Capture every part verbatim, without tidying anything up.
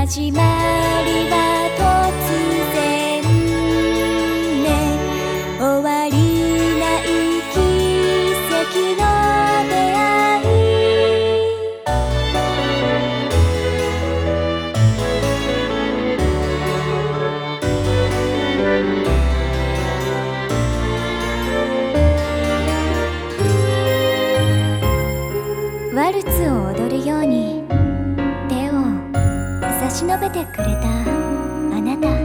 始まりは突然ね、終わりない奇跡の出会い。ワルツを踊るように手を差し伸べてくれたあなた。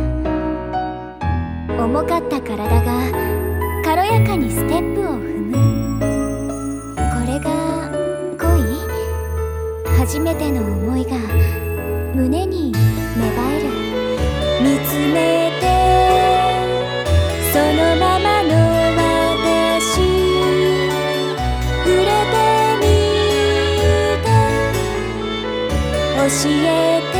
重かった体が軽やかにステップを踏む。これが恋？初めての思いが胸に芽生える。見つめてそのままの私、触れてみて教えて